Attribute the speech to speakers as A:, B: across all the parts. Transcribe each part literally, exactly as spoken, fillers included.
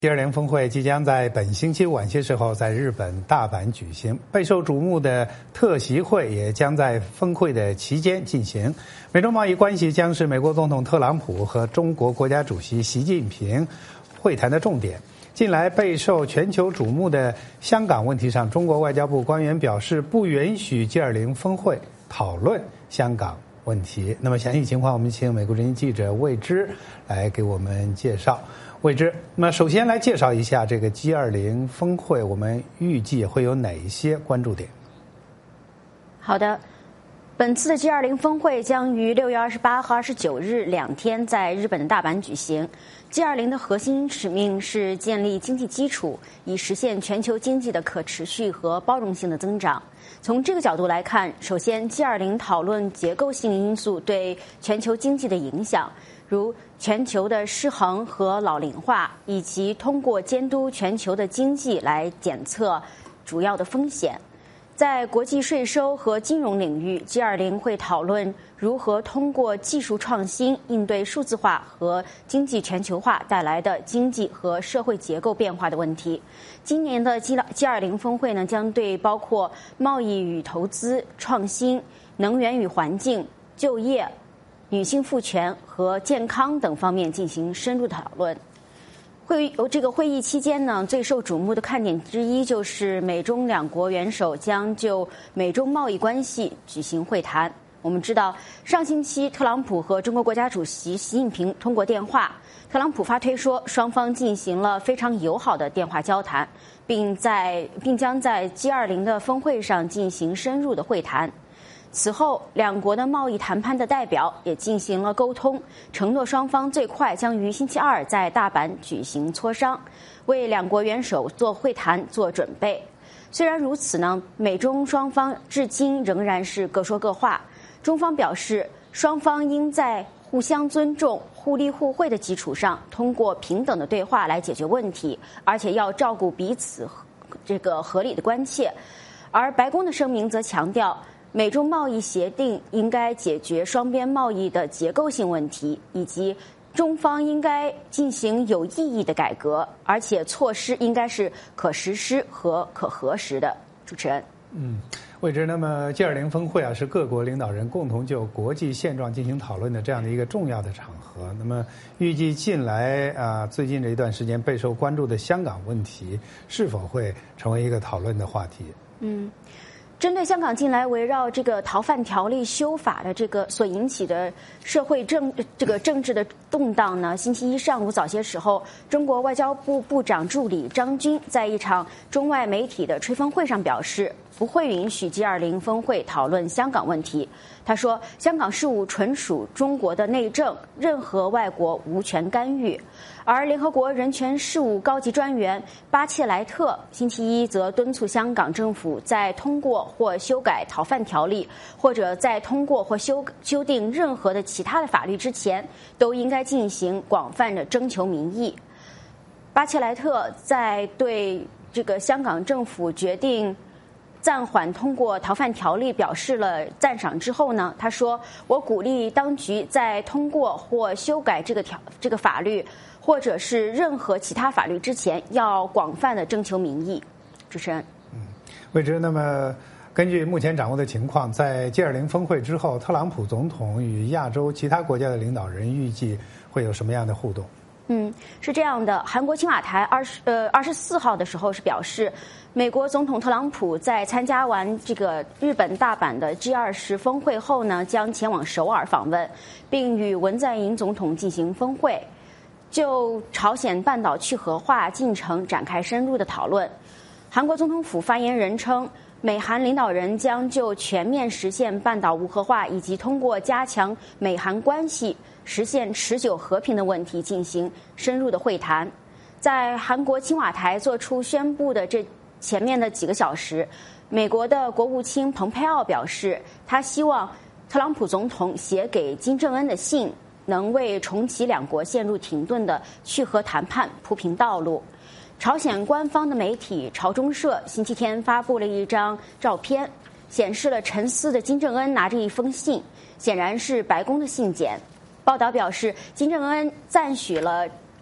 A: G 二零峰会即将在本星期晚些时候在日本大阪举行，备受瞩目的特席会也将在峰会的期间进行。美中贸易关系将是美国总统特朗普和中国国家主席习近平会谈的重点。近来备受全球瞩目的香港问题上，中国外交部官员表示不允许 G 二零峰会讨论香港问题。那么详细情况，我们请美国之音记者魏之来给我们介绍。魏之，那么首先来介绍一下这个 G 二零峰会，我们预计会有哪一些关注点？
B: 好的，本次的 G 二零峰会将于六月二十八和二十九日两天在日本的大阪举行。G 二零的核心使命是建立经济基础，以实现全球经济的可持续和包容性的增长。从这个角度来看，首先 G 二零讨论结构性因素对全球经济的影响，如全球的失衡和老龄化，以及通过监督全球的经济来检测主要的风险。在国际税收和金融领域 ，G 二零会讨论如何通过技术创新应对数字化和经济全球化带来的经济和社会结构变化的问题。今年的 G 二零峰会呢，将对包括贸易与投资、创新、能源与环境、就业、女性赋权和健康等方面进行深入讨论。会这个会议期间呢，最受瞩目的看点之一就是美中两国元首将就美中贸易关系举行会谈。我们知道，上星期特朗普和中国国家主席习近平通过电话，特朗普发推说双方进行了非常友好的电话交谈，并在并将在 G 二零的峰会上进行深入的会谈。此后，两国的贸易谈判的代表也进行了沟通，承诺双方最快将于星期二在大阪举行磋商，为两国元首做会谈做准备。虽然如此呢，美中双方至今仍然是各说各话。中方表示，双方应在互相尊重、互利互惠的基础上，通过平等的对话来解决问题，而且要照顾彼此这个合理的关切。而白宫的声明则强调，美中贸易协定应该解决双边贸易的结构性问题，以及中方应该进行有意义的改革，而且措施应该是可实施和可核实的。主持人，
A: 嗯，魏之，那么 G 二零峰会啊，是各国领导人共同就国际现状进行讨论的这样的一个重要的场合。那么，预计近来啊，最近这一段时间备受关注的香港问题，是否会成为一个讨论的话题？
B: 嗯。针对香港近来围绕这个逃犯条例修法的这个所引起的社会政这个政治的动荡呢，星期一上午早些时候，中国外交部部长助理张军在一场中外媒体的吹风会上表示，不会允许 G 二零峰会讨论香港问题。他说，香港事务纯属中国的内政，任何外国无权干预。而联合国人权事务高级专员巴切莱特星期一则敦促香港政府在通过或修改逃犯条例，或者在通过或修修订任何的其他的法律之前，都应该进行广泛的征求民意。巴切莱特在对这个香港政府决定暂缓通过逃犯条例表示了赞赏之后呢，他说：“我鼓励当局在通过或修改这个条这个法律，或者是任何其他法律之前，要广泛的征求民意。”主持人，
A: 嗯，魏之，那么根据目前掌握的情况，在 G 二零峰会之后，特朗普总统与亚洲其他国家的领导人预计会有什么样的互动？
B: 嗯，是这样的，韩国青瓦台二十呃二十四号的时候是表示，美国总统特朗普在参加完这个日本大阪的 G 二十峰会后呢，将前往首尔访问，并与文在寅总统进行峰会，就朝鲜半岛去核化进程展开深入的讨论。韩国总统府发言人称，美韩领导人将就全面实现半岛无核化以及通过加强美韩关系实现持久和平的问题进行深入的会谈。在韩国青瓦台做出宣布的这前面的几个小时，美国的国务卿蓬佩奥表示，他希望特朗普总统写给金正恩的信能为重启两国陷入停顿的去核谈判铺平道路。朝鲜官方的媒体朝中社星期天发布了一张照片，显示了沉思的金正恩拿着一封信，显然是白宫的信件。报道表示，金正恩赞许了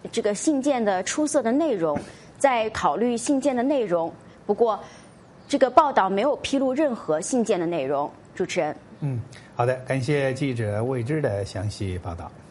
B: 这个信件的出色的内容，在考虑信件的内容。不过，这个报道没有披露任何信件的内容。主持人，
A: 嗯，好的，感谢记者魏之的详细报道。